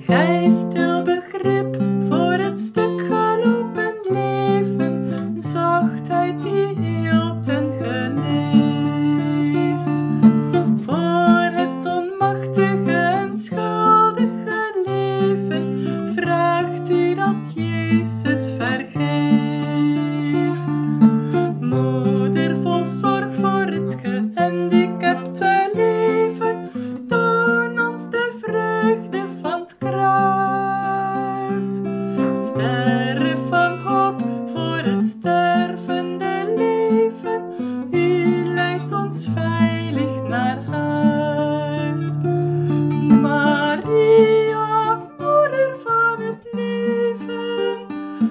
Gij stil begrip voor het stuk gelopen leven, zachtheid die hielp en geneest. Voor het onmachtige en schuldige leven vraagt u dat Jezus vergeeft. Moeder vol zorg voor het gehandicapte leven, toon ons de vreugde van het kruis. Sterren van hoop voor het stervende leven, u leidt ons veilig naar huis. Maria, moeder van het leven,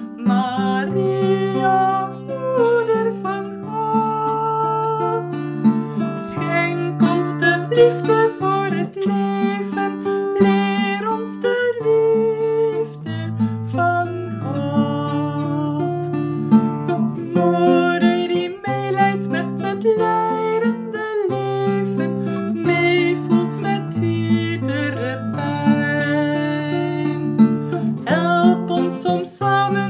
Maria, moeder van God, schenk ons de liefde voor het leven, leer ons de liefde van God. Moeder die meelijdt met het lijdende leven, meevoelt met iedere pijn. Help ons om samen